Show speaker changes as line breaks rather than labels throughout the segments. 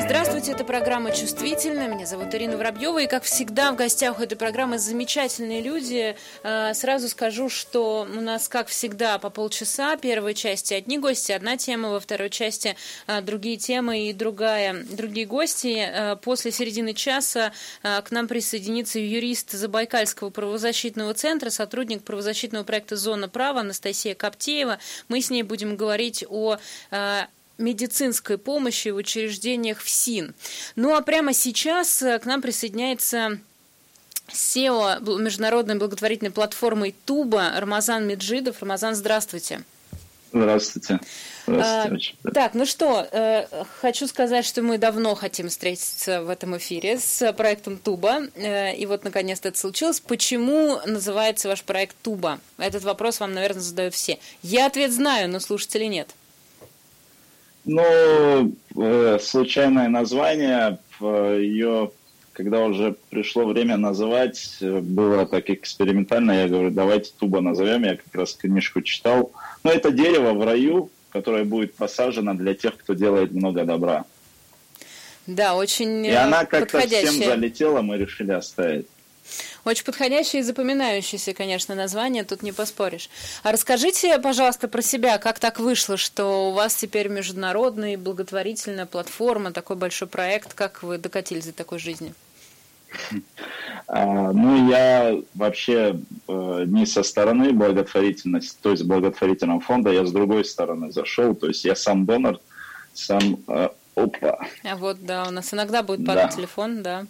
Здравствуйте, это программа «Чувствительно». Меня зовут Ирина Воробьева. И, как всегда, в гостях у этой программы замечательные люди. Сразу скажу, что у нас, как всегда, по полчаса. В первой части одни гости, одна тема. Во второй части другие темы и другие гости. После середины часа к нам присоединится юрист Забайкальского правозащитного центра, сотрудник правозащитного проекта «Зона права» Анастасия Коптеева. Мы с ней будем говорить о медицинской помощи в учреждениях ФСИН. Ну а прямо сейчас к нам присоединяется SEO международной благотворительной платформы Туба Рамазан Меджидов. Рамазан, здравствуйте.
Здравствуйте. Здравствуйте.
Так, ну что, хочу сказать, что мы давно хотим встретиться в этом эфире с проектом Туба, и вот наконец-то это случилось. Почему называется ваш проект Туба? Этот вопрос вам, наверное, задают все. Я ответ знаю, но слушателей нет.
Ну, случайное название, ее, когда уже пришло время называть, было так экспериментально, я говорю, давайте Туба назовем, я как раз книжку читал. Но это дерево в раю, которое будет посажено для тех, кто делает много добра.
Да, очень
и она как-то
подходящая.
всем залетела, мы решили оставить.
Очень подходящее и запоминающееся, конечно, название, тут не поспоришь. А расскажите, пожалуйста, про себя, как так вышло, что у вас теперь международная благотворительная платформа, такой большой проект, как вы докатились до такой жизни?
Ну, я вообще не со стороны благотворительности, то есть благотворительного фонда, я с другой стороны зашел, то есть я сам донор, сам... Опа!
А вот, да, у нас иногда будет падать телефон, да.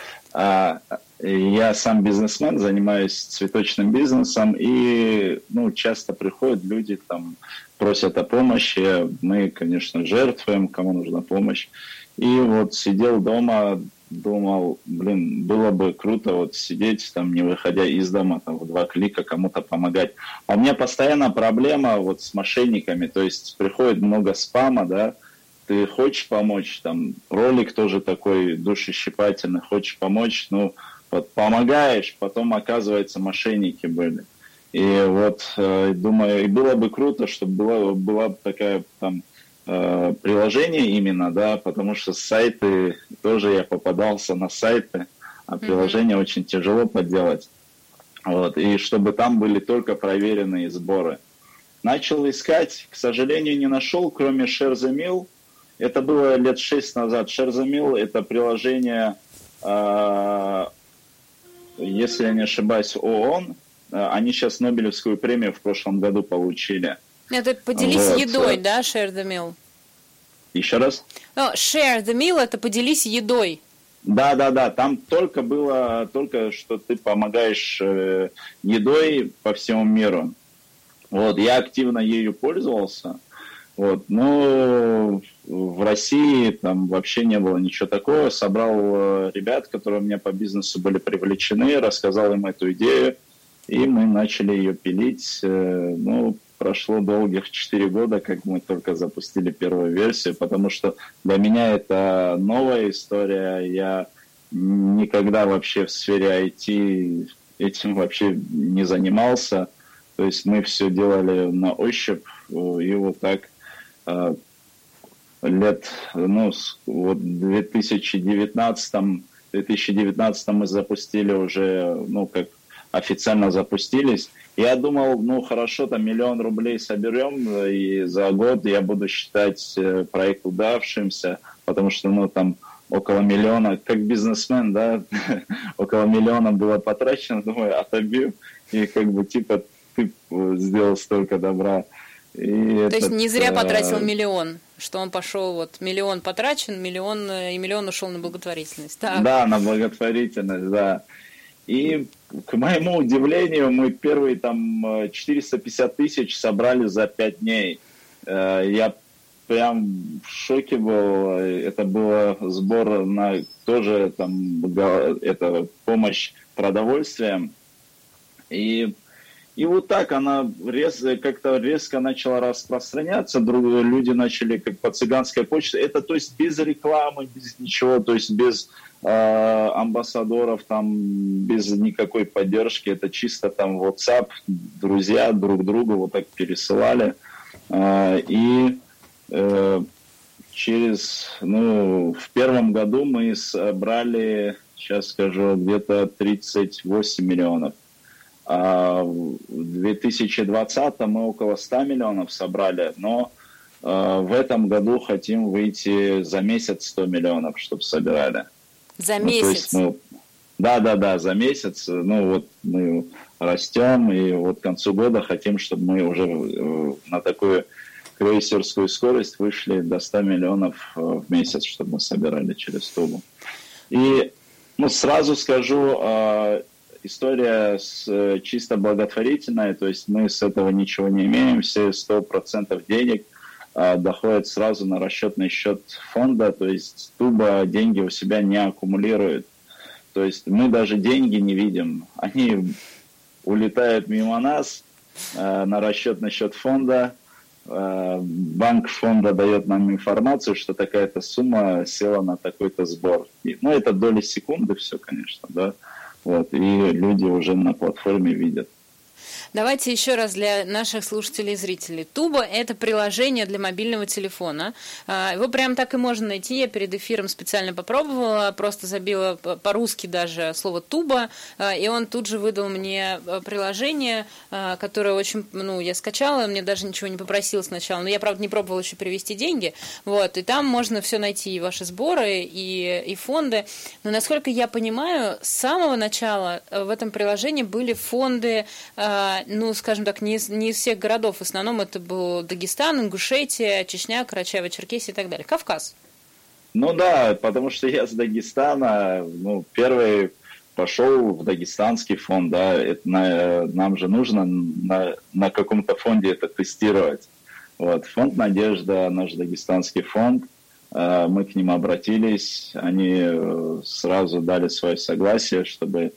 Я сам бизнесмен, занимаюсь цветочным бизнесом, и часто приходят люди, там, просят о помощи, мы, конечно, жертвуем, кому нужна помощь. И вот сидел дома, думал, было бы круто вот сидеть, там, не выходя из дома, там, в 2 клика кому-то помогать. А у меня постоянно проблема вот с мошенниками, то есть приходит много спама, да, ты хочешь помочь, там, ролик тоже такой душещипательный, хочешь помочь, вот помогаешь, потом, оказывается, мошенники были. И вот, думаю, и было бы круто, чтобы была такая там приложение именно, да, потому что сайты, тоже я попадался на сайты, а приложение очень тяжело подделать. Вот, и чтобы там были только проверенные сборы. Начал искать, к сожалению, не нашел, кроме Share the Meal. Это было лет 6 назад. Share the Meal — это приложение, если я не ошибаюсь, ООН. Они сейчас Нобелевскую премию в прошлом году получили.
Это поделись едой, да, Share the Meal?
Еще раз?
Share the Meal — это поделись едой.
Да. Там только что ты помогаешь едой по всему миру. Вот, я активно ею пользовался. Вот, но в России там вообще не было ничего такого. Собрал ребят, которые у меня по бизнесу были привлечены, рассказал им эту идею, и мы начали ее пилить. Прошло долгих 4 года, как мы только запустили первую версию, потому что для меня это новая история. Я никогда вообще в сфере IT этим вообще не занимался. То есть мы все делали на ощупь, и вот так лет, вот в 2019 мы запустили уже, как официально запустились. Я думал, хорошо, там 1 000 000 рублей соберем, и за год я буду считать проект удавшимся, потому что, там около 1 миллиона, как бизнесмен, да, около 1 миллиона было потрачено, думаю, отобью, и ты сделал столько добра.
То есть не зря потратил 1 миллион, что он пошел, вот 1 миллион потрачен, 1 миллион ушел на благотворительность. Так.
Да, на благотворительность, да. И, к моему удивлению, мы первые там 450 тысяч собрали за 5 дней. Я прям в шоке был. Это был сбор на тоже там, это помощь продовольствием. И вот так она как-то резко начала распространяться, люди начали как по цыганской почте. Это, то есть, без рекламы, без ничего, то есть без амбассадоров, там, без никакой поддержки. Это чисто там WhatsApp, друзья друг другу вот так пересылали. в первом году мы собрали, сейчас скажу, где-то 38 миллионов. А в 2020 мы около 100 миллионов собрали, но в этом году хотим выйти за месяц 100 миллионов, чтобы собирали.
За месяц?
Да, за месяц. Мы растем, и вот к концу года хотим, чтобы мы уже на такую крейсерскую скорость вышли до 100 миллионов в месяц, чтобы мы собирали через Тубу. И сразу скажу, история чисто благотворительная, то есть мы с этого ничего не имеем, все 100% денег доходят сразу на расчетный счет фонда, то есть Туба деньги у себя не аккумулирует. То есть мы даже деньги не видим, они улетают мимо нас на расчетный счет фонда. Банк фонда дает нам информацию, что такая-то сумма села на такой-то сбор. Это доли секунды все, конечно, да. И люди уже на платформе видят.
Давайте еще раз для наших слушателей и зрителей. Туба – это приложение для мобильного телефона. Его прям так и можно найти. Я перед эфиром специально попробовала, просто забила по-русски даже слово «туба», и он тут же выдал мне приложение, которое очень, я скачала, мне даже ничего не попросил сначала, но я, правда, не пробовала еще перевести деньги. И там можно все найти, и ваши сборы, и фонды. Но, насколько я понимаю, с самого начала в этом приложении были фонды, скажем так, не из всех городов. В основном это был Дагестан, Ингушетия, Чечня, Карачаево-Черкесия и так далее. Кавказ.
Да, потому что я с Дагестана, первый пошел в дагестанский фонд, да, нам же нужно на каком-то фонде это тестировать. Фонд «Надежда», наш дагестанский фонд, мы к ним обратились, они сразу дали свое согласие, чтобы,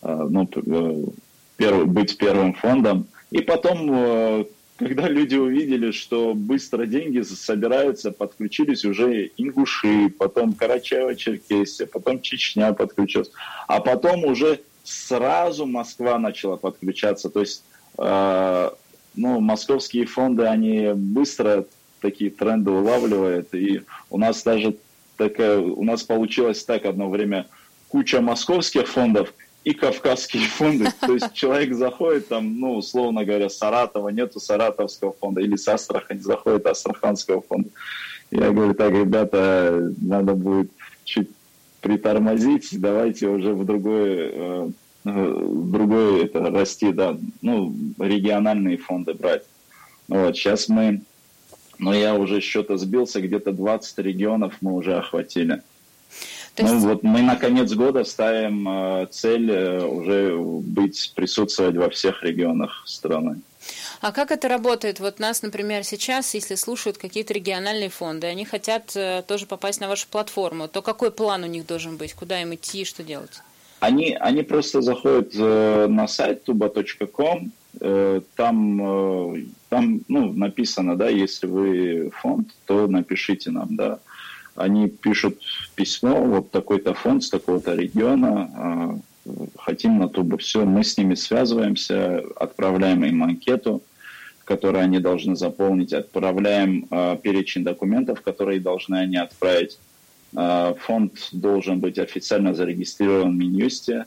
быть первым фондом. И потом, когда люди увидели, что быстро деньги собираются, подключились уже ингуши, потом Карачаево-Черкесия, потом Чечня подключилась. А потом уже сразу Москва начала подключаться. То есть, московские фонды, они быстро такие тренды улавливают. И у нас получилось так одно время: куча московских фондов и кавказские фонды. То есть человек заходит там, условно говоря, с Саратова, нету саратовского фонда, или с Астрахани заходит астраханского фонда. Я говорю: так, ребята, надо будет чуть притормозить, давайте уже в другое расти, да, региональные фонды брать. Сейчас я уже счета сбился, где-то 20 регионов мы уже охватили. Мы на конец года ставим цель уже присутствовать во всех регионах страны.
А как это работает? Нас, например, сейчас, если слушают какие-то региональные фонды, они хотят тоже попасть на вашу платформу, то какой план у них должен быть? Куда им идти, что делать?
Они просто заходят на сайт tuba.com, там написано, да, если вы фонд, то напишите нам, да. Они пишут письмо, такой-то фонд с такого-то региона, хотим на Тубу. Все, мы с ними связываемся, отправляем им анкету, которую они должны заполнить, отправляем перечень документов, которые должны они отправить. Фонд должен быть официально зарегистрирован в Минюсте,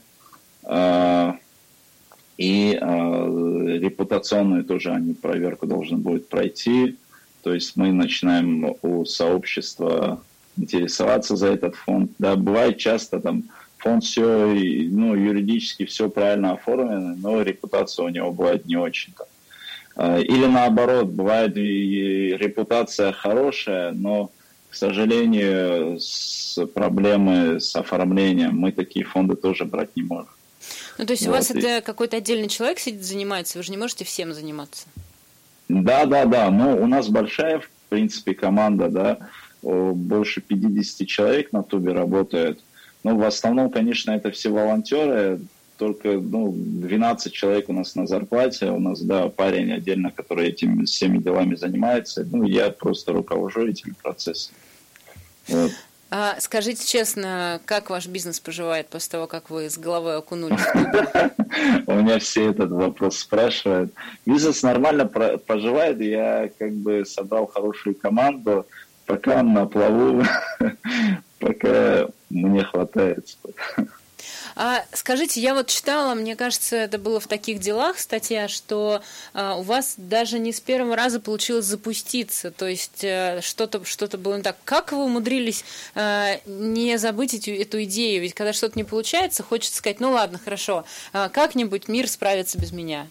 и репутационную тоже они проверку должны будут пройти. То есть мы начинаем у сообщества интересоваться за этот фонд. Да, бывает часто там фонд все, юридически все правильно оформлено, но репутация у него бывает не очень-то. Или наоборот, бывает и репутация хорошая, но, к сожалению, проблемы с оформлением, мы такие фонды тоже брать не можем.
То есть у вас это какой-то отдельный человек сидит, занимается, вы же не можете всем заниматься?
Да. У нас большая, в принципе, команда, да, больше 50 человек на Тубе работает. Но в основном, конечно, это все волонтеры, только 12 человек у нас на зарплате, у нас, да, парень отдельно, который этими всеми делами занимается. Я просто руковожу этим процессом.
А скажите честно, как ваш бизнес поживает после того, как вы с головой окунулись?
У меня все этот вопрос спрашивают. Бизнес нормально поживает, я собрал хорошую команду, пока он на плаву, пока мне хватает.
А скажите, я вот читала, мне кажется, это было в таких делах статья, что у вас даже не с первого раза получилось запуститься, то есть что-то было не так. Как вы умудрились не забыть эту идею? Ведь когда что-то не получается, хочется сказать, ну ладно, хорошо, как-нибудь мир справится без меня.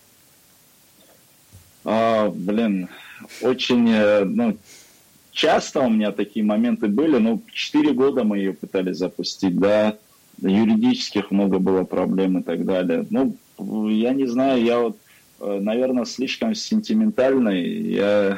Очень, часто у меня такие моменты были, 4 года мы ее пытались запустить, да, юридических много было проблем и так далее. Я не знаю, я вот, наверное, слишком сентиментальный. Я,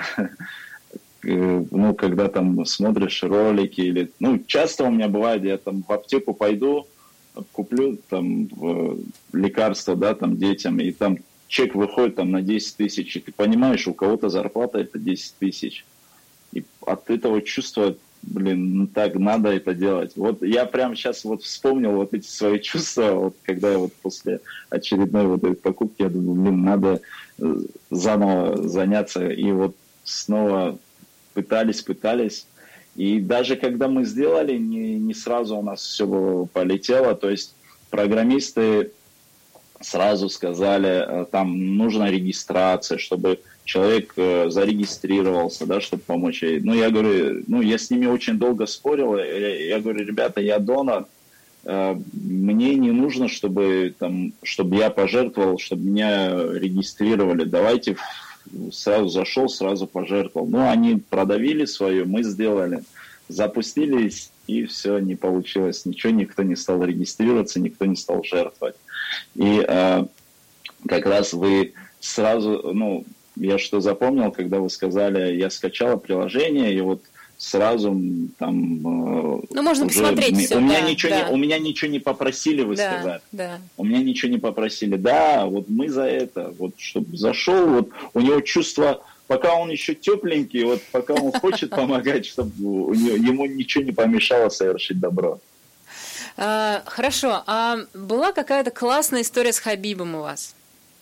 когда там смотришь ролики или, часто у меня бывает, я там в аптеку пойду, куплю там лекарства, да, там детям, и там чек выходит там на 10 тысяч, и ты понимаешь, у кого-то зарплата это 10 тысяч. И от этого чувства, так надо это делать. Вот я прямо сейчас вот вспомнил вот эти свои чувства, вот когда я вот после очередной вот этой покупки, я думаю, надо заново заняться. И вот снова пытались. И даже когда мы сделали, не сразу у нас все полетело. То есть программисты сразу сказали, там нужна регистрация, чтобы человек зарегистрировался, да, чтобы помочь ей. Я говорю, я с ними очень долго спорил. Я говорю, ребята, я донор, мне не нужно, чтобы я пожертвовал, чтобы меня регистрировали. Давайте сразу зашел, сразу пожертвовал. Они продавили свое, мы сделали. Запустились, и все, не получилось ничего, никто не стал регистрироваться, никто не стал жертвовать. И как раз вы сразу, я что запомнил, когда вы сказали, я скачала приложение, и вот сразу там...
можно
уже,
посмотреть все,
у меня ничего не попросили, вы сказали.
Да.
У меня ничего не попросили. Да, вот мы за это, вот чтобы зашел, вот у него чувство, пока он еще тепленький, вот пока он хочет помогать, чтобы ему ничего не помешало совершить добро.
Хорошо, а была какая-то классная история с Хабибом у вас?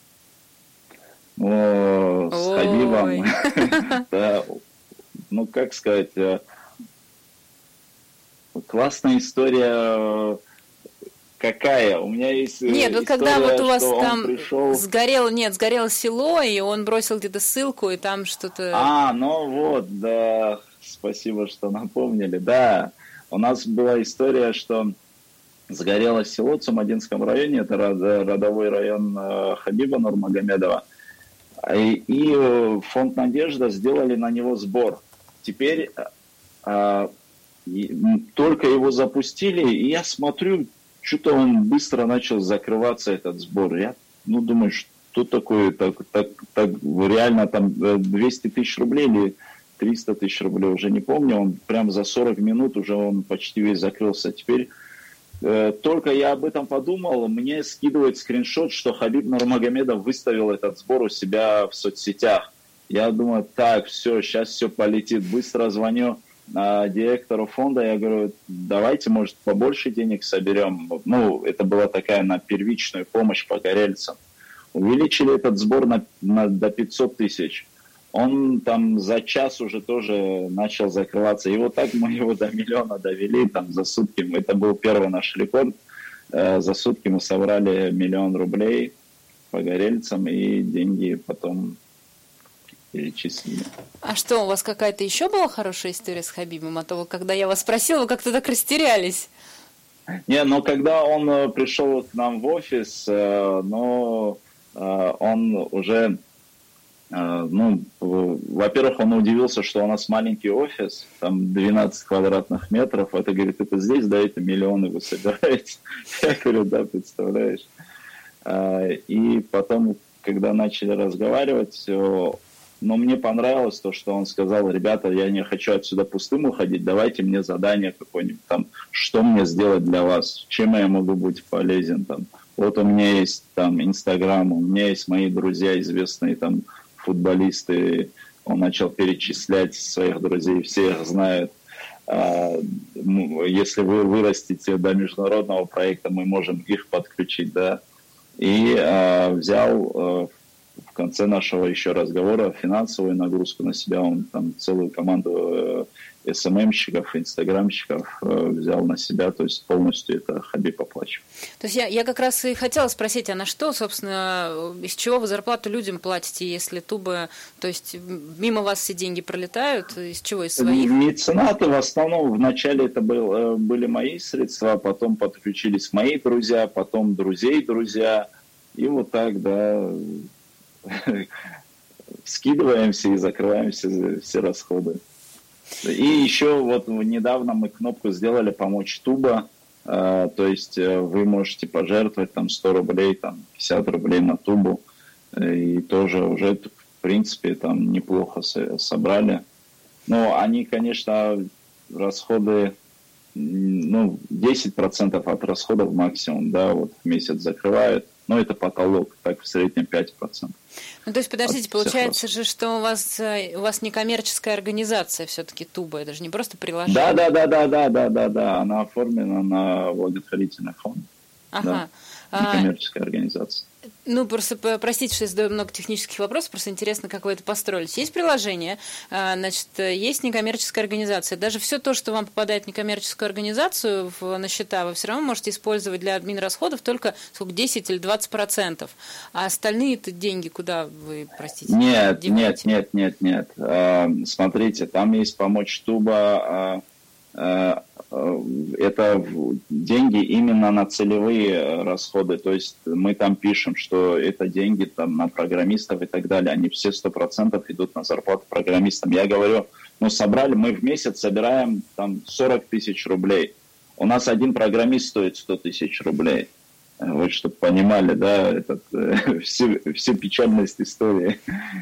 С Хабибом. Да, как сказать, классная история какая? У меня есть
Нет, вот когда вот у вас там
пришел...
сгорело село, и он бросил где-то ссылку, и там что-то...
Да, спасибо, что напомнили. Да, у нас была история, что сгорело село в Цумадинском районе, это родовой район Хабиба Нурмагомедова. И фонд «Надежда» сделали на него сбор. Теперь только его запустили, и я смотрю, что-то он быстро начал закрываться, этот сбор. Я думаю, что такое, так реально там 200 тысяч рублей или 300 тысяч рублей, уже не помню, он прям за 40 минут уже он почти весь закрылся. Теперь только я об этом подумал, мне скидывает скриншот, что Хабиб Нурмагомедов выставил этот сбор у себя в соцсетях. Я думаю, так, все, сейчас все полетит. Быстро звоню директору фонда, я говорю, давайте, может, побольше денег соберем. Это была такая на первичную помощь погорельцам. Увеличили этот сбор до 500 тысяч. Он там за час уже тоже начал закрываться. И вот так мы его до 1 миллиона довели там за сутки. Это был первый наш рекорд. За сутки мы собрали 1 миллион рублей погорельцам, и деньги потом перечислили.
А что, у вас какая-то еще была хорошая история с Хабибом? А то, когда я вас спросила, вы как-то так растерялись.
Когда он пришел к нам в офис, он уже... во-первых, он удивился, что у нас маленький офис, там 12 квадратных метров. Это, говорит, это здесь, да, это миллионы вы собираете? Я говорю, да, представляешь. И потом, когда начали разговаривать, мне понравилось то, что он сказал, ребята, я не хочу отсюда пустым уходить, давайте мне задание какое-нибудь, там, что мне сделать для вас, чем я могу быть полезен. Там. Вот у меня есть там Инстаграм, у меня есть мои друзья известные там футболисты, он начал перечислять своих друзей, все их знают. Если вы вырастете до международного проекта, мы можем их подключить, да. И взял в конце нашего еще разговора финансовую нагрузку на себя. Он там целую команду СММщиков, инстаграмщиков взял на себя, то есть полностью это Хабиб оплачивает.
То есть я как раз и хотела спросить, а на что, собственно, из чего вы зарплату людям платите, если Туба, то есть мимо вас все деньги пролетают, из чего, из своих?
Меценаты в основном, вначале это были мои средства, потом подключились мои друзья, потом друзей друзья, и вот так, да, скидываемся и закрываем все расходы. И еще вот недавно мы кнопку сделали «Помочь Туба», то есть вы можете пожертвовать там 100 рублей, там 50 рублей на Тубу, и тоже уже, в принципе, там неплохо собрали. Но они, конечно, расходы, 10% от расходов максимум, да, вот в месяц закрывают, но это потолок, так в среднем 5%.
Ну, то есть, подождите, получается же, что у вас не коммерческая организация все-таки Туба, это же не просто приложение.
Да, она оформлена на благотворительный фонд.
Ага.
Да, некоммерческая организация.
Ну, просто простите, что я задаю много технических вопросов, просто интересно, как вы это построили. Есть приложение, значит, есть некоммерческая организация. Даже все то, что вам попадает в некоммерческую организацию на счета, вы все равно можете использовать для админ-расходов только 10 или 20%. А остальные-то деньги куда вы, простите,
деваете? Нет. Смотрите, там есть «Помочь Туба». Это деньги именно на целевые расходы, то есть мы там пишем, что это деньги там на программистов и так далее, они все 100% идут на зарплату программистам. Я говорю, собрали, мы в месяц собираем там 40 тысяч рублей, у нас один программист стоит 100 тысяч рублей. Вот, чтобы понимали, да, всю печальность истории.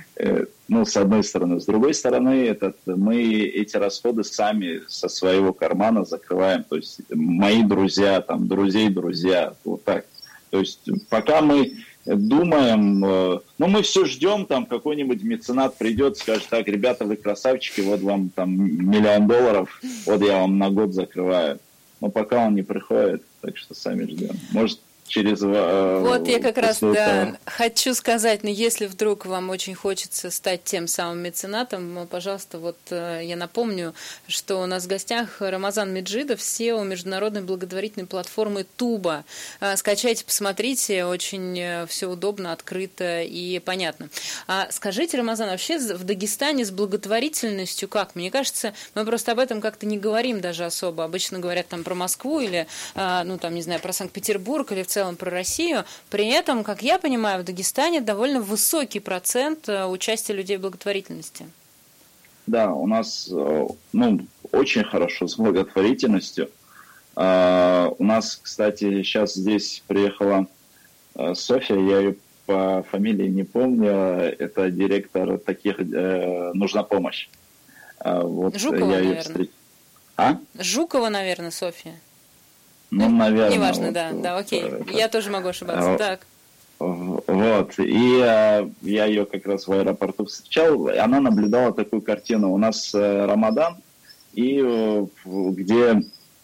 С одной стороны. С другой стороны, мы эти расходы сами со своего кармана закрываем. То есть мои друзья, там, друзья, вот так. То есть пока мы думаем, мы все ждем, там какой-нибудь меценат придет, скажет, так, ребята, вы красавчики, вот вам там $1 миллион, вот я вам на год закрываю. Но пока он не приходит, так что сами ждем. Может,
вот я как раз, хочу сказать, если вдруг вам очень хочется стать тем самым меценатом, пожалуйста, вот я напомню, что у нас в гостях Рамазан Меджидов, SEO международной благотворительной платформы Туба. Скачайте, посмотрите, очень все удобно, открыто и понятно. А скажите, Рамазан, вообще в Дагестане с благотворительностью как? Мне кажется, мы просто об этом как-то не говорим даже особо. Обычно говорят там про Москву или, про Санкт-Петербург или в целом про Россию. При этом, как я понимаю, в Дагестане довольно высокий процент участия людей в благотворительности.
Да, у нас очень хорошо с благотворительностью. У нас, кстати, сейчас здесь приехала Софья, я ее по фамилии не помню, это директор таких «Нужна помощь».
Жукова, наверное. Жукова, наверное, Софья.
Наверное.
Неважно, да, окей. Я тоже могу ошибаться. Так.
Вот. И я ее как раз в аэропорту встречал, и она наблюдала такую картину. У нас Рамадан, и где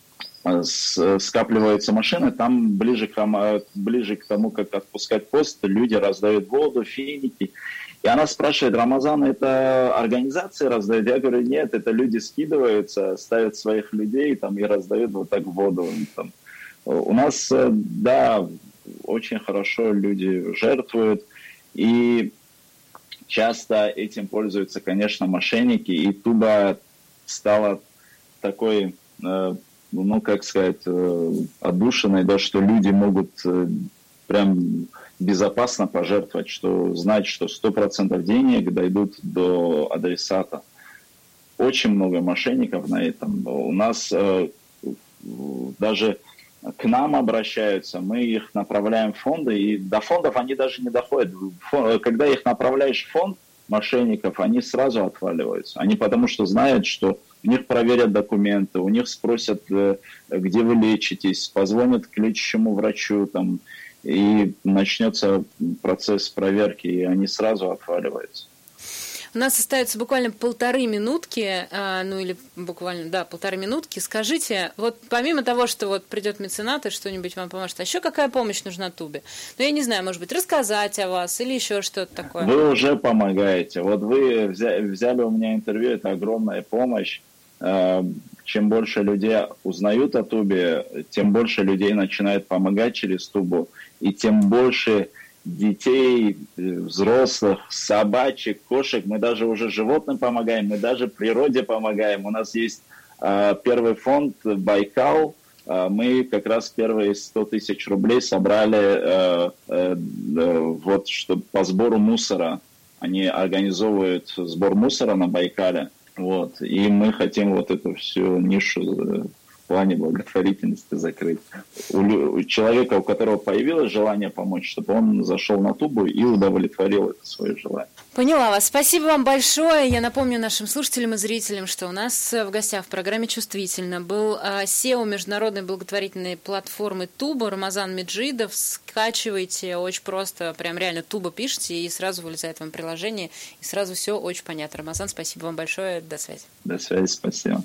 скапливаются машины, там ближе к тому, как отпускать пост, люди раздают воду, финики. И она спрашивает, Рамазан, это организации раздают? Я говорю, нет, это люди скидываются, ставят своих людей там, и раздают вот так воду. Там. У нас, да, очень хорошо люди жертвуют, и часто этим пользуются, конечно, мошенники, и Туба стала такой, отдушиной, да, что люди могут прям безопасно пожертвовать, что знать, что 100% денег дойдут до адресата. Очень много мошенников на этом. У нас даже к нам обращаются, мы их направляем в фонды, и до фондов они даже не доходят. Когда их направляешь в фонд мошенников, они сразу отваливаются. Они потому что знают, что у них проверят документы, у них спросят, где вы лечитесь, позвонят к лечащему врачу, там, и начнется процесс проверки, и они сразу отваливаются.
У нас остается буквально 1,5 минутки, ну или буквально, да, 1,5 минутки. Скажите, вот помимо того, что вот придет меценат и что-нибудь вам поможет, а еще какая помощь нужна Тубе? Ну, я не знаю, может быть, рассказать о вас или еще что-то такое?
Вы уже помогаете. Вот вы взяли у меня интервью, это огромная помощь. Чем больше людей узнают о Тубе, тем больше людей начинают помогать через Тубу, и тем больше детей, взрослых, собачек, кошек, мы даже уже животным помогаем, мы даже природе помогаем. У нас есть первый фонд «Байкал», мы как раз первые 100 тысяч рублей собрали вот, чтобы по сбору мусора. Они организовывают сбор мусора на Байкале. Вот. И мы хотим вот эту всю нишу в плане благотворительности закрыть. У человека, у которого появилось желание помочь, чтобы он зашел на Тубу и удовлетворил это свое желание.
Поняла вас. Спасибо вам большое. Я напомню нашим слушателям и зрителям, что у нас в гостях в программе «Чувствительно» был SEO международной благотворительной платформы Туба Рамазан Меджидов. Скачивайте, очень просто, прям реально Туба пишите, и сразу вылезает вам приложение, и сразу все очень понятно. Рамазан, спасибо вам большое. До связи.
До связи, спасибо.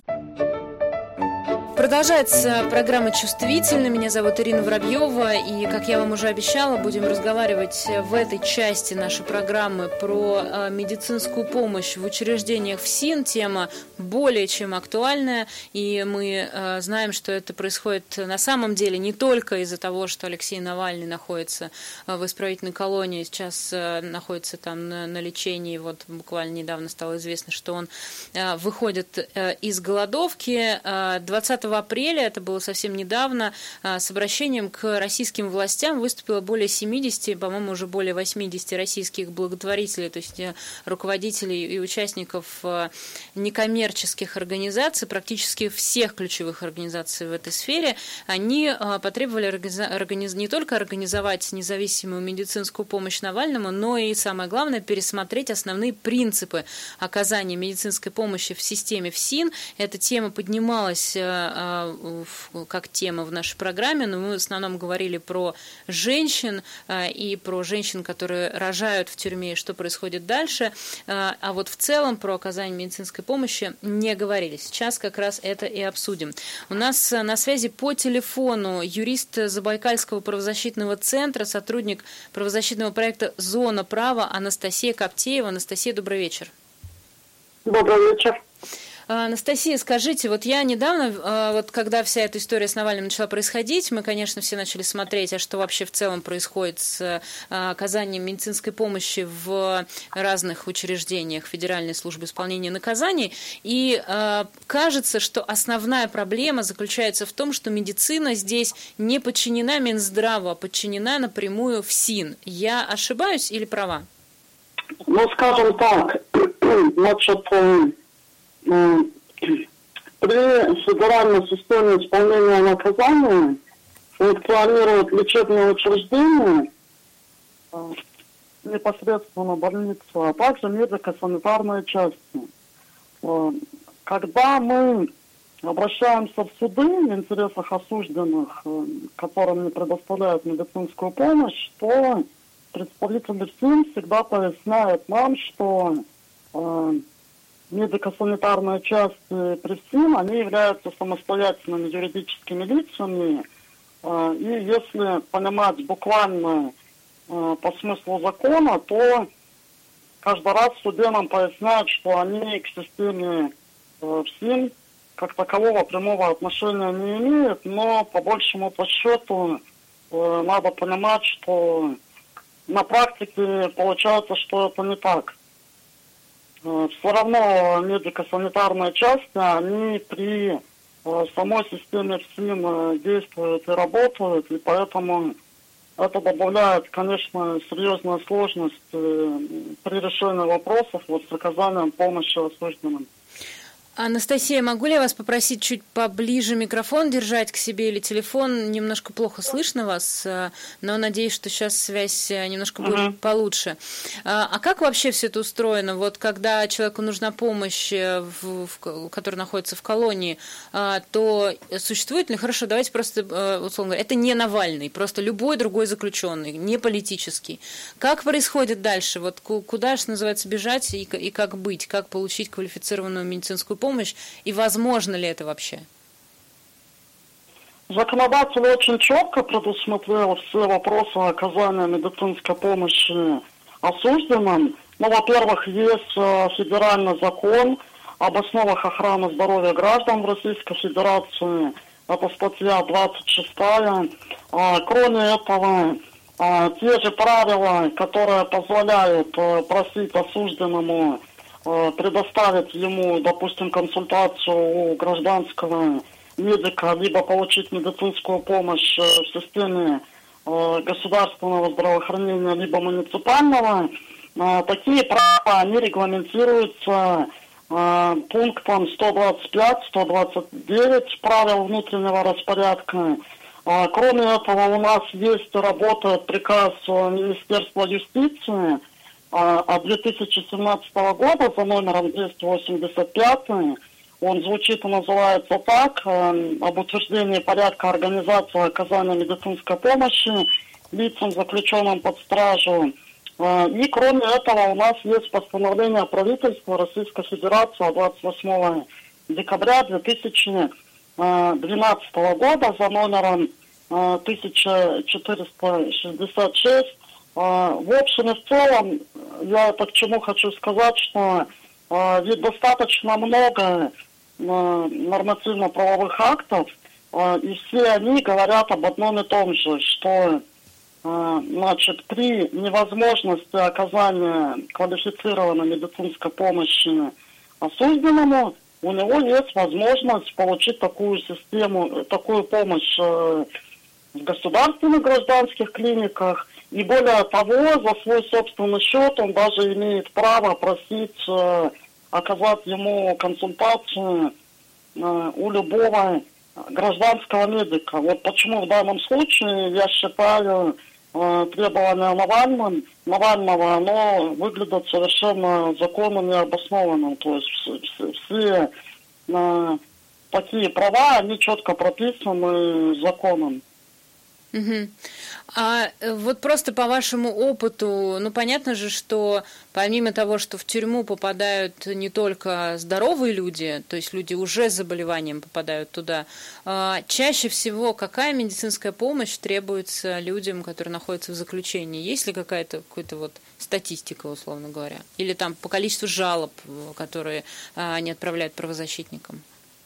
Продолжается программа «Чувствительно». Меня зовут Ирина Воробьева, и, как я вам уже обещала, будем разговаривать в этой части нашей программы про медицинскую помощь в учреждениях ФСИН. Тема более чем актуальная, и мы знаем, что это происходит на самом деле не только из-за того, что Алексей Навальный находится в исправительной колонии, сейчас находится там на лечении. Вот буквально недавно стало известно, что он выходит из голодовки. 20 апреля, это было совсем недавно, с обращением к российским властям выступило более 70, по-моему, уже более 80 российских благотворителей, то есть руководителей и участников некоммерческих организаций, практически всех ключевых организаций в этой сфере. Они потребовали не только организовать независимую медицинскую помощь Навальному, но и, самое главное, пересмотреть основные принципы оказания медицинской помощи в системе ФСИН. Эта тема поднималась как тема в нашей программе, но мы в основном говорили про женщин и про женщин, которые рожают в тюрьме, и что происходит дальше, а вот в целом про оказание медицинской помощи не говорили. Сейчас как раз это и обсудим. У нас на связи по телефону юрист Забайкальского правозащитного центра, сотрудник правозащитного проекта «Зона права» Анастасия Коптеева. Анастасия, добрый вечер.
Добрый вечер.
Анастасия, скажите, вот я недавно, вот когда вся эта история с Навальным начала происходить, мы, конечно, все начали смотреть, а что вообще в целом происходит с оказанием медицинской помощи в разных учреждениях Федеральной службы исполнения наказаний, и кажется, что основная проблема заключается в том, что медицина здесь не подчинена Минздраву, а подчинена напрямую ФСИН. Я ошибаюсь или права?
Ну, скажем так, значит, при федеральной системе исполнения наказания функционируют лечебные учреждения, непосредственно больницы, а также медико-санитарные части. Когда мы обращаемся в суды в интересах осужденных, которым не предоставляют медицинскую помощь, то представители ФСИН всегда поясняют нам, что медико-санитарные части при ФСИН, они являются самостоятельными юридическими лицами, и если понимать буквально по смыслу закона, то каждый раз в суде нам поясняют, что они к системе ФСИН как такового прямого отношения не имеют, но по большему счету надо понимать, что на практике получается, что это не так. Все равно медико-санитарные части, они при самой системе ФСИН действуют и работают, и поэтому это добавляет, конечно, серьезную сложность при решении вопросов вот, с оказанием помощи осужденным.
Анастасия, могу ли я вас попросить чуть поближе микрофон держать к себе или телефон? Немножко плохо слышно вас, но надеюсь, что сейчас связь немножко будет получше. А как вообще все это устроено? Вот когда человеку нужна помощь, который находится в колонии, то существует ли? Хорошо, давайте просто, условно говоря, это не Навальный, просто любой другой заключенный, не политический. Как происходит дальше? Вот куда, что называется, бежать и как быть? Как получить квалифицированную медицинскую помощь, и возможно ли это вообще?
Законодатель очень четко предусмотрел все вопросы оказания медицинской помощи осужденным. Ну, во-первых, есть федеральный закон об основах охраны здоровья граждан в Российской Федерации. Это статья 26. Кроме этого, те же правила, которые позволяют просить осужденному предоставить ему, допустим, консультацию у гражданского медика, либо получить медицинскую помощь в системе государственного здравоохранения, либо муниципального. Такие права, они регламентируются пунктом 125-129 правил внутреннего распорядка. Кроме этого, у нас есть, работает приказ Министерства юстиции от 2017 года за номером 285. Он звучит и называется так: об утверждении порядка организации оказания медицинской помощи лицам, заключенным под стражу. И кроме этого у нас есть постановление правительства Российской Федерации 28 декабря 2012 года за номером 1466. В общем и в целом, я это к чему хочу сказать, что ведь достаточно много нормативно-правовых актов, и все они говорят об одном и том же, что значит, при невозможности оказания квалифицированной медицинской помощи осужденному, у него есть возможность получить такую систему, такую помощь в государственных гражданских клиниках. И более того, за свой собственный счет он даже имеет право просить оказать ему консультацию у любого гражданского медика. Вот почему в данном случае я считаю требования Навального, оно выглядит совершенно законно необоснованным. То есть все такие права, они четко прописаны законом.
Угу. А вот просто по вашему опыту, ну понятно же, что помимо того, что в тюрьму попадают не только здоровые люди, то есть люди уже с заболеванием попадают туда, чаще всего какая медицинская помощь требуется людям, которые находятся в заключении? Есть ли какая-то вот статистика, условно говоря? Или там по количеству жалоб, которые они отправляют правозащитникам?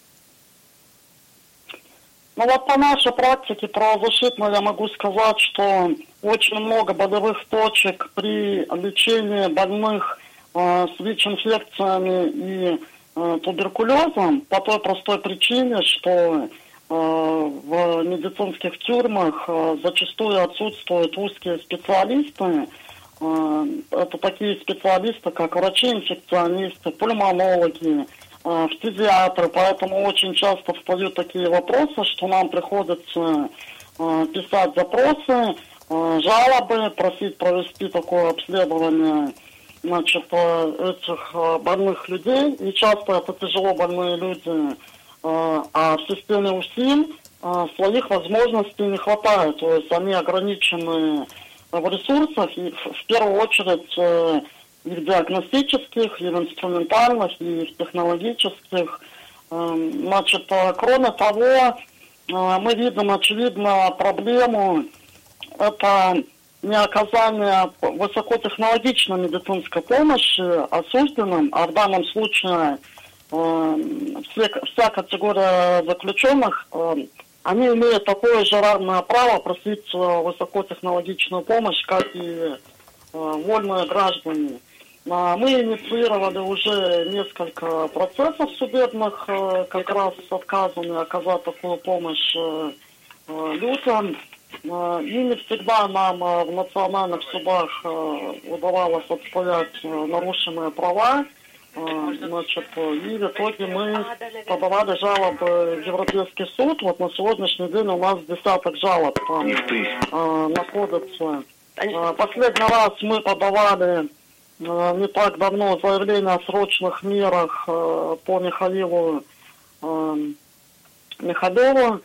Ну вот по нашей практике правозащитной я могу сказать, что очень много болевых точек при лечении больных с ВИЧ-инфекциями и туберкулезом по той простой причине, что в медицинских тюрьмах зачастую отсутствуют узкие специалисты. Это такие специалисты, как врачи-инфекционисты, пульмонологи, фтизиатры, поэтому очень часто встают такие вопросы, что нам приходится писать запросы, жалобы, просить провести такое обследование, значит, этих больных людей. И часто это тяжело больные люди, а в системе УСИН своих возможностей не хватает, то есть они ограничены в ресурсах, и в первую очередь и в диагностических, и в инструментальных, и в технологических. Значит, кроме того, мы видим, очевидно, проблему, это не оказание высокотехнологичной медицинской помощи осужденным, а в данном случае вся категория заключенных, они имеют такое же равное право просить высокотехнологичную помощь, как и вольные граждане. Мы инициировали уже несколько процессов судебных, как раз с отказами оказать такую помощь людям. И не всегда нам в национальных судах удавалось отстоять нарушенные права. Значит, и в итоге мы подавали жалобы в Европейский суд. Вот на сегодняшний день у нас десяток жалоб там находится. Последний раз мы подавали не так давно заявление о срочных мерах по Михаилу Михалеву.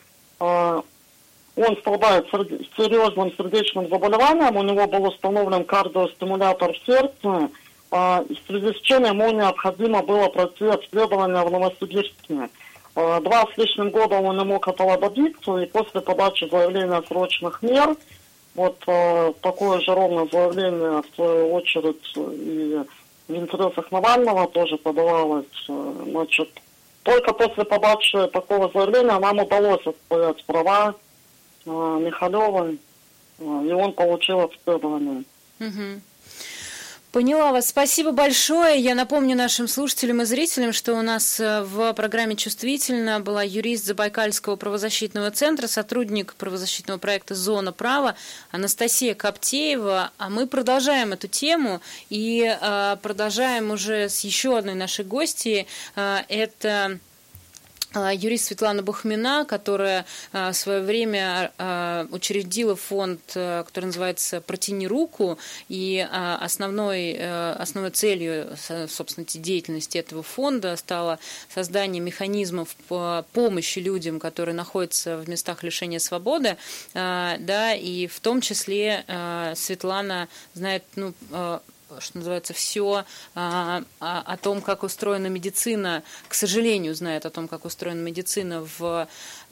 Он страдает серьезным сердечным заболеванием, у него был установлен кардиостимулятор в сердце, в связи с чем ему необходимо было пройти обследование в Новосибирске. 2 с лишним года он не мог этого добиться, и после подачи заявления срочных мер, вот такое же ровно заявление, в свою очередь, и в интересах Навального тоже подавалось. Значит, только после подачи такого заявления нам удалось отстоять права Михалева, и он получил обследование.
Угу. Поняла вас. Спасибо большое. Я напомню нашим слушателям и зрителям, что у нас в программе «Чувствительно» была юрист Забайкальского правозащитного центра, сотрудник правозащитного проекта «Зона права» Анастасия Коптеева. А мы продолжаем эту тему и продолжаем уже с еще одной нашей гостьей. Это юрист Светлана Бухмина, которая в свое время учредила фонд, который называется «Протяни руку», и основной целью, собственно, деятельности этого фонда стало создание механизмов помощи людям, которые находятся в местах лишения свободы, да, и в том числе Светлана знает, что называется, все о том, как устроена медицина, к сожалению, знает о том, как устроена медицина в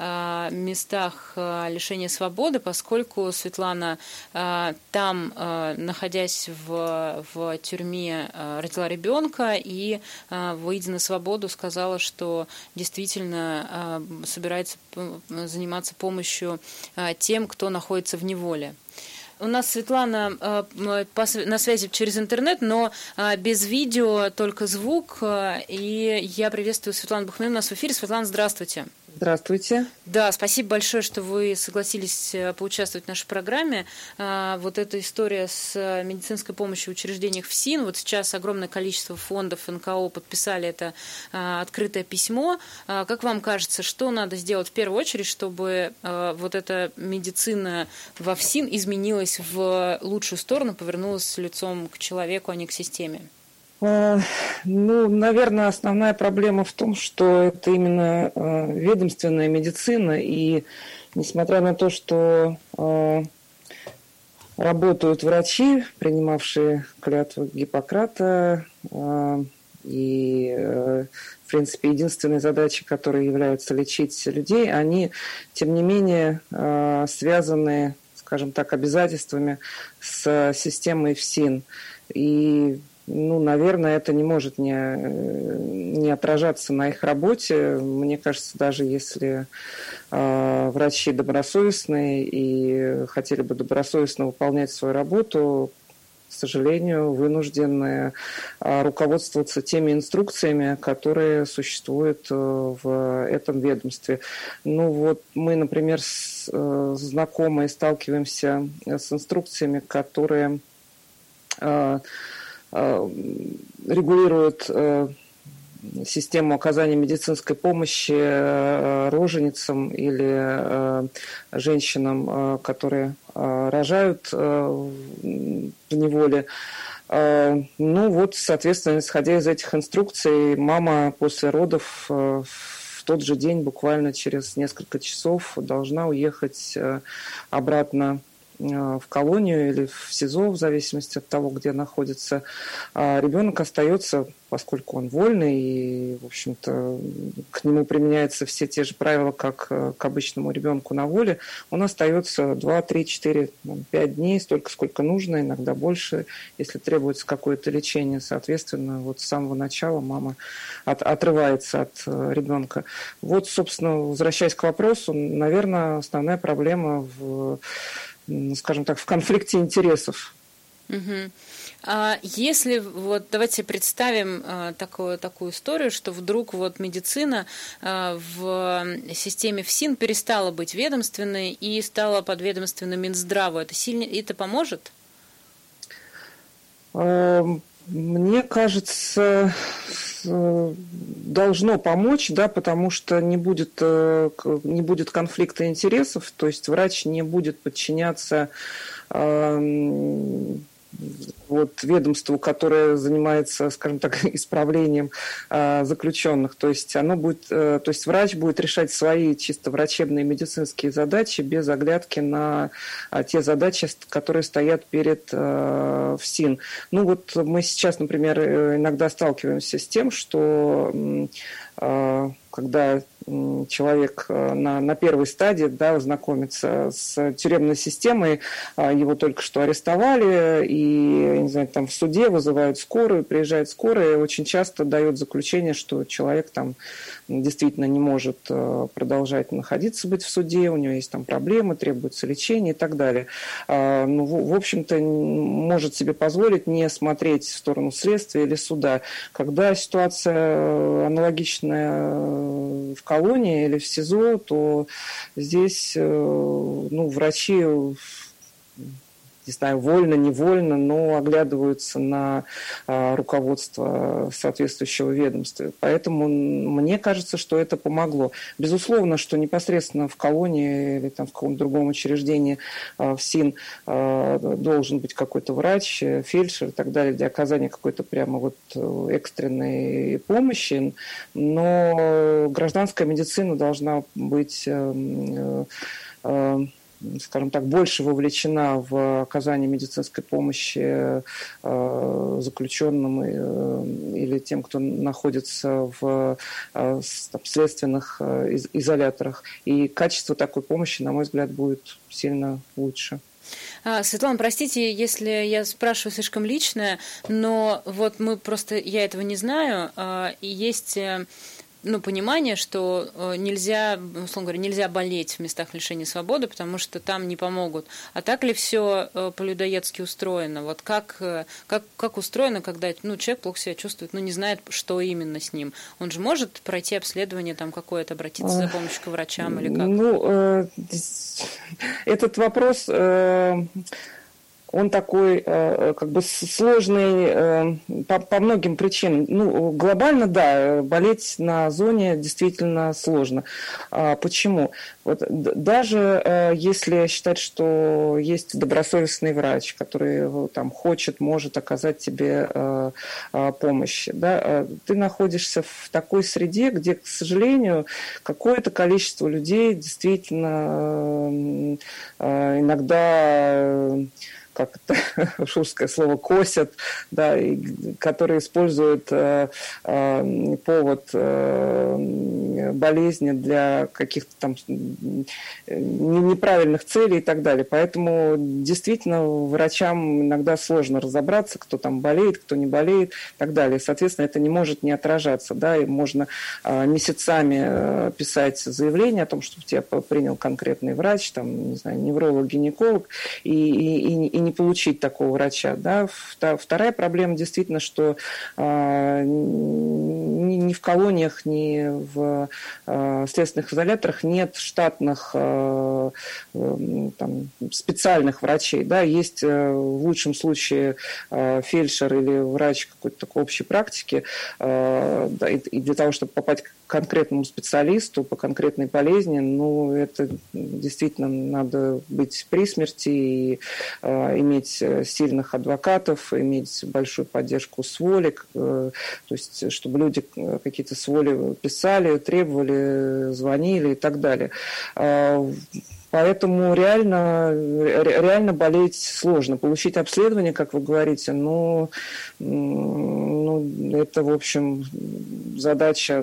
местах лишения свободы, поскольку Светлана там, находясь в тюрьме, родила ребенка и, выйдя на свободу, сказала, что действительно собирается заниматься помощью тем, кто находится в неволе. У нас Светлана на связи через интернет, но без видео, только звук. И я приветствую Светлану Бухмину у нас в эфире. Светлана, здравствуйте.
Здравствуйте.
Да, спасибо большое, что вы согласились поучаствовать в нашей программе. Вот эта история с медицинской помощью в учреждениях ФСИН. Вот сейчас огромное количество фондов НКО подписали это открытое письмо. Как вам кажется, что надо сделать в первую очередь, чтобы вот эта медицина во ФСИН изменилась в лучшую сторону, повернулась лицом к человеку, а не к системе?
Наверное, основная проблема в том, что это именно ведомственная медицина, и несмотря на то, что работают врачи, принимавшие клятву Гиппократа, и, в принципе, единственной задачей, которой является лечить людей, они, тем не менее, связаны, скажем так, обязательствами с системой ФСИН. И наверное, это не может не отражаться на их работе. Мне кажется, даже если врачи добросовестные и хотели бы добросовестно выполнять свою работу, к сожалению, вынуждены руководствоваться теми инструкциями, которые существуют в этом ведомстве. Мы, например, знакомы и сталкиваемся с инструкциями, которые регулирует систему оказания медицинской помощи роженицам или женщинам, которые рожают в неволе. Соответственно, исходя из этих инструкций, мама после родов в тот же день, буквально через несколько часов, должна уехать обратно в колонию или в СИЗО, в зависимости от того, где находится. А ребенок остается, поскольку он вольный, и, в общем-то, к нему применяются все те же правила, как к обычному ребенку на воле, он остается 2, 3, 4, 5 дней, столько, сколько нужно, иногда больше, если требуется какое-то лечение. Соответственно, с самого начала мама отрывается от ребенка. Собственно, возвращаясь к вопросу, наверное, основная проблема скажем так, в конфликте интересов.
Угу. А если давайте представим такую историю, что вдруг медицина в системе ФСИН перестала быть ведомственной и стала подведомственной Минздраву, это поможет?
Мне кажется, должно помочь, да, потому что не будет конфликта интересов, то есть врач не будет подчиняться ведомству, которое занимается, скажем так, исправлением заключенных. То есть врач будет решать свои чисто врачебные медицинские задачи без оглядки на те задачи, которые стоят перед ФСИН. Мы сейчас, например, иногда сталкиваемся с тем, что когда человек на первой стадии, да, знакомится с тюремной системой, его только что арестовали, и, я не знаю, там в суде вызывают скорую, приезжает скорая, и очень часто дает заключение, что человек там действительно не может продолжать быть в суде, у него есть там проблемы, требуется лечение и так далее. В общем-то, может себе позволить не смотреть в сторону следствия или суда. Когда ситуация аналогичная в колонии или в СИЗО, то здесь врачи, не знаю, вольно, невольно, но оглядываются на руководство соответствующего ведомства. Поэтому мне кажется, что это помогло. Безусловно, что непосредственно в колонии или там в каком-то другом учреждении в СИН должен быть какой-то врач, фельдшер и так далее для оказания какой-то прямо экстренной помощи. Но гражданская медицина должна быть скажем так, больше вовлечена в оказание медицинской помощи заключенным или тем, кто находится в следственных изоляторах. И качество такой помощи, на мой взгляд, будет сильно лучше.
Светлана, простите, если я спрашиваю слишком личное, но я этого не знаю, и есть понимание, что нельзя, условно говоря, нельзя болеть в местах лишения свободы, потому что там не помогут. А так ли все по-людоедски устроено? Как устроено, когда человек плохо себя чувствует, не знает, что именно с ним? Он же может пройти обследование там какое-то, обратиться за помощью к врачам или как?
Этот вопрос... Он такой сложный по многим причинам. Глобально, да, болеть на зоне действительно сложно. Почему? Даже если считать, что есть добросовестный врач, который хочет, может оказать тебе помощь, да, ты находишься в такой среде, где, к сожалению, какое-то количество людей действительно иногда... как это шурское слово, косят, да, которые используют повод болезни для каких-то там неправильных целей и так далее. Поэтому действительно врачам иногда сложно разобраться, кто там болеет, кто не болеет и так далее. Соответственно, это не может не отражаться. Да, и можно месяцами писать заявление о том, что тебя принял конкретный врач, там, не знаю, невролог, гинеколог, и не получить такого врача. Да. Вторая проблема действительно, что ни в колониях, ни в следственных изоляторах нет штатных специальных врачей. Да. Есть в лучшем случае фельдшер или врач какой-то такой общей практики, да, и для того, чтобы попасть к конкретному специалисту по конкретной болезни, это действительно надо быть при смерти и иметь сильных адвокатов, иметь большую поддержку с воли, то есть чтобы люди какие-то с воли писали, требовали, звонили и так далее. Поэтому реально болеть сложно. Получить обследование, как вы говорите, это, в общем, задача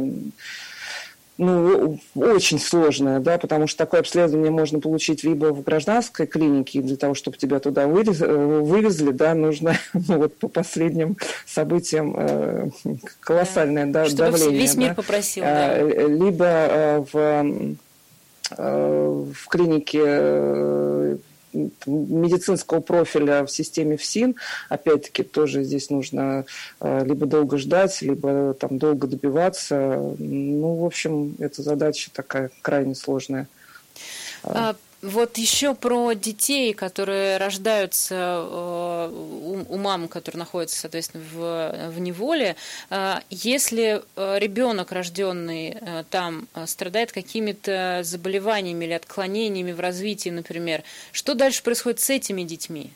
очень сложная, да, потому что такое обследование можно получить либо в гражданской клинике, и для того, чтобы тебя туда вывезли, да, нужно по последним событиям колоссальное давление. Чтобы
весь мир попросил. Да.
Либо в клинике медицинского профиля в системе ФСИН, опять-таки, тоже здесь нужно либо долго ждать, либо там долго добиваться. В общем, эта задача такая крайне сложная.
Вот еще про детей, которые рождаются у мам, которые находятся, соответственно, в неволе. Если ребенок, рожденный там, страдает какими-то заболеваниями или отклонениями в развитии, например, что дальше происходит с этими детьми?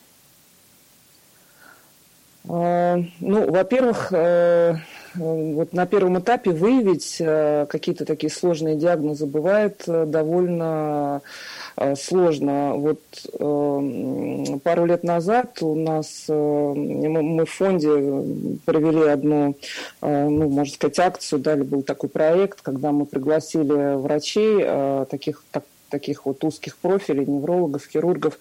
Во-первых, вот на первом этапе выявить какие-то такие сложные диагнозы бывает довольно сложно. Вот пару лет назад у нас мы в фонде провели одну, можно сказать, акцию, да, был такой проект, когда мы пригласили врачей таких вот узких профилей, неврологов, хирургов.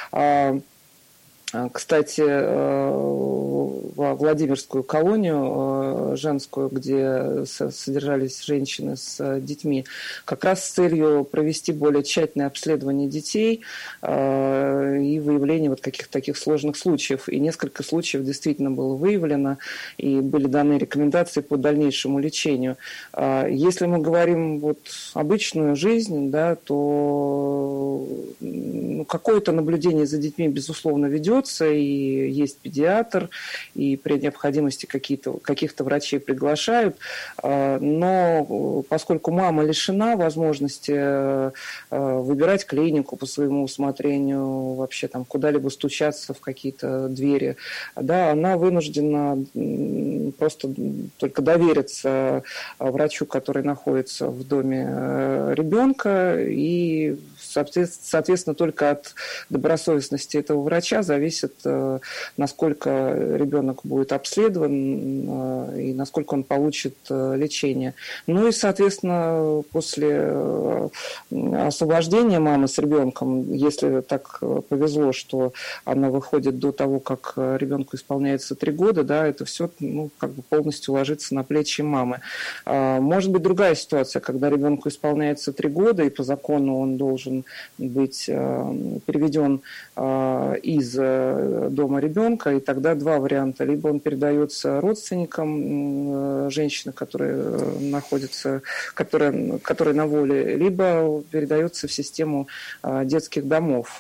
Кстати, во Владимирскую колонию женскую, где содержались женщины с детьми, как раз с целью провести более тщательное обследование детей и выявление вот каких-то таких сложных случаев. И несколько случаев действительно было выявлено, и были даны рекомендации по дальнейшему лечению. Если мы говорим вот обычную жизнь, да, то какое-то наблюдение за детьми, безусловно, ведется, и есть педиатр, и при необходимости каких-то врачей приглашают, но поскольку мама лишена возможности выбирать клинику по своему усмотрению, вообще там куда-либо стучаться в какие-то двери, да, она вынуждена просто только довериться врачу, который находится в доме ребенка, и соответственно, только от добросовестности этого врача зависит, насколько ребенок будет обследован и насколько он получит лечение. Ну и, соответственно, после освобождения мамы с ребенком, если так повезло, что она выходит до того, как ребенку исполняется 3 года, да, это все полностью ложится на плечи мамы. Может быть другая ситуация, когда ребенку исполняется 3 года, и по закону он должен быть переведен из дома ребенка, и тогда 2 варианта. Либо он передается родственникам женщины, которая на воле, либо передается в систему детских домов.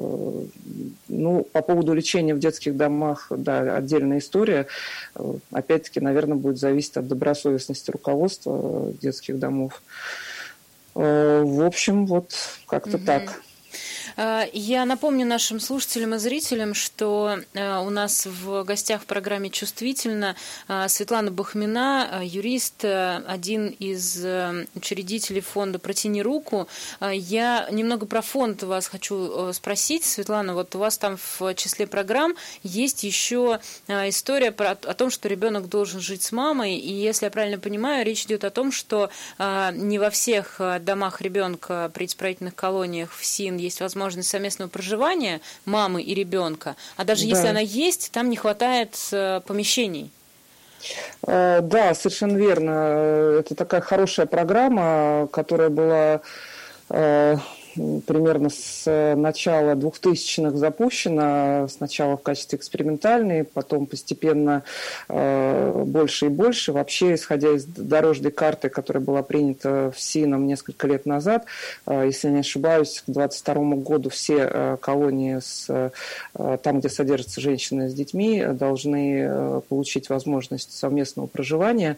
По поводу лечения в детских домах, да, отдельная история. Опять-таки, наверное, будет зависеть от добросовестности руководства детских домов. В общем, вот как-то так.
Я напомню нашим слушателям и зрителям, что у нас в гостях в программе «Чувствительно» Светлана Бахмина, юрист, один из учредителей фонда «Протяни руку». Я немного про фонд вас хочу спросить. Светлана, вот у вас там в числе программ есть еще история о том, что ребенок должен жить с мамой. И если я правильно понимаю, речь идет о том, что не во всех домах ребенка при исправительных колониях в СИН есть возможность совместного проживания мамы и ребенка, а даже если она есть, там не хватает помещений.
Да, совершенно верно. Это такая хорошая программа, которая была примерно с начала 2000-х запущена, сначала в качестве экспериментальной, потом постепенно больше и больше. Вообще, исходя из дорожной карты, которая была принята в СИНом несколько лет назад, если не ошибаюсь, к 2022 году все колонии, там, где содержатся женщины с детьми, должны получить возможность совместного проживания.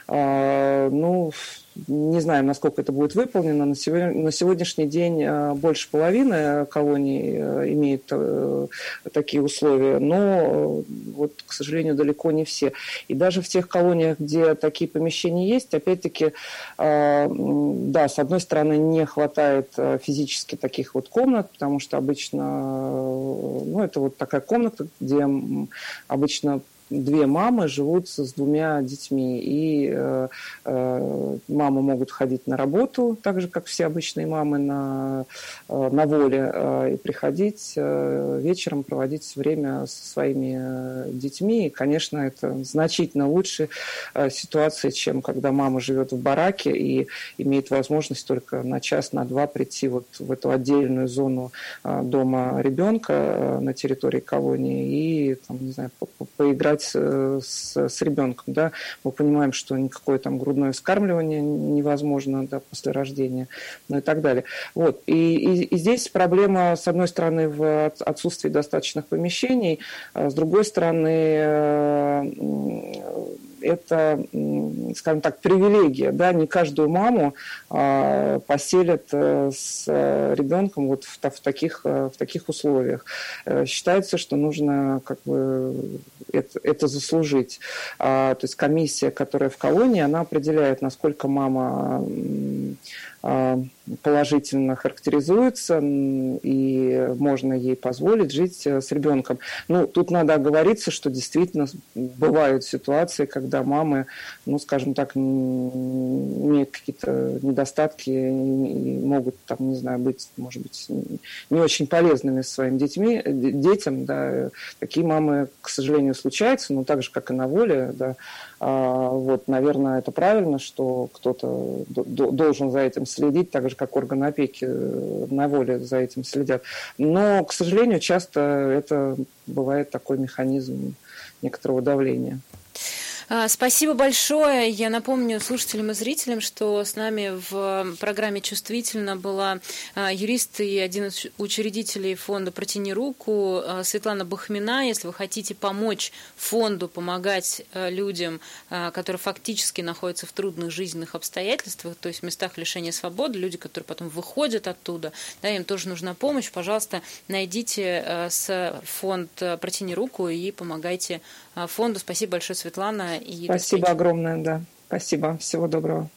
Не знаем, насколько это будет выполнено. На сегодняшний день больше половины колоний имеют такие условия, но, к сожалению, далеко не все. И даже в тех колониях, где такие помещения есть, опять-таки, да, с одной стороны, не хватает физически таких вот комнат, потому что обычно, это вот такая комната, где обычно 2 мамы живут с 2 детьми, и мамы могут ходить на работу, так же, как все обычные мамы на воле, и приходить вечером, проводить время со своими детьми. И, конечно, это значительно лучше ситуация, чем когда мама живет в бараке и имеет возможность только на час, на 2 прийти вот в эту отдельную зону дома ребенка на территории колонии и, там, не знаю, поиграть делать с ребенком, да. Мы понимаем, что никакое там грудное вскармливание невозможно, да, после рождения, ну и так далее. Вот. И здесь проблема, с одной стороны, в отсутствии достаточных помещений, а с другой стороны, это, скажем так, привилегия, да, не каждую маму поселят с ребенком вот в таких условиях. Считается, что нужно как бы это заслужить. То есть комиссия, которая в колонии, она определяет, насколько мама положительно характеризуется, и можно ей позволить жить с ребенком. Ну, тут надо оговориться, что действительно бывают ситуации, когда мамы, ну, скажем так, имеют какие-то недостатки и могут, там, не знаю, быть, может быть, не очень полезными своим детям, да. Такие мамы, к сожалению, случаются, но так же, как и на воле, да. Вот, наверное, это правильно, что кто-то должен за этим следить, так же, как органы опеки на воле за этим следят. Но, к сожалению, часто это бывает такой механизм некоторого давления.
Спасибо большое. Я напомню слушателям и зрителям, что с нами в программе «Чувствительно» была юрист и один из учредителей фонда «Протяни руку» Светлана Бахмина. Если вы хотите помочь фонду, помогать людям, которые фактически находятся в трудных жизненных обстоятельствах, то есть в местах лишения свободы, люди, которые потом выходят оттуда, да, им тоже нужна помощь, пожалуйста, найдите фонд «Протяни руку» и помогайте фонду. Спасибо большое, Светлана.
Спасибо огромное, да. Спасибо. Всего доброго.